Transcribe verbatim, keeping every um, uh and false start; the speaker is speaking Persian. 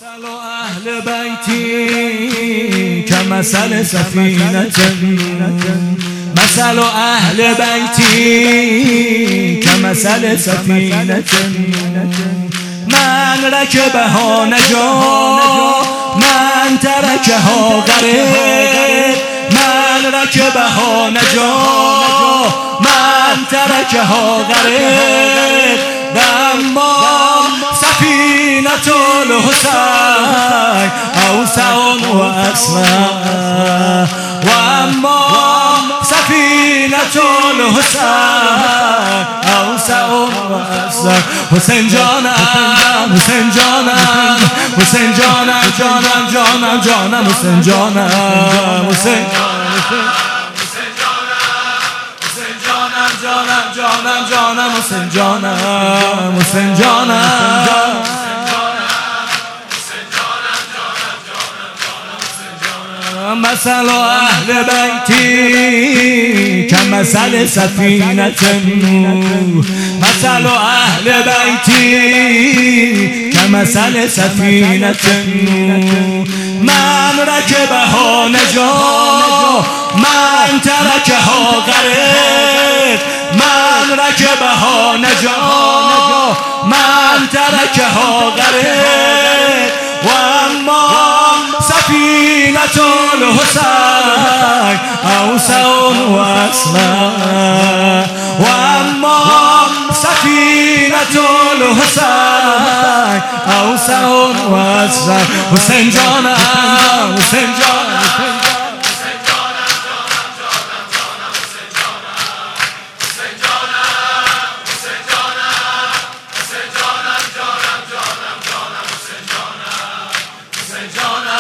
مثل اهل بیتی کمثل سفینة مثل اهل بیتی کمثل سفینة من رکبها نجا من ترکها غرق من رکبها نجا من ترکها غرق اما سفینة الحسین اوسع و اسمع و اما سفینة الحسین اوسع و اسمع حسین جانم حسین جانم حسین جانم جانم جانم جانم حسین جانم حسین جانم جانم جانم حسین جانم حسین جانم مثل اهل بیتی کمثل سفینة مثل اهل بیتی کمثل سفینة من رکبها نجا من ترکها غرق من رکبها نجا من ترکها غرق و اما سفینة الحسین اوسع و اسمع و اما سفینة الحسین اوسع و اسمع حسین جانم حسین جانم John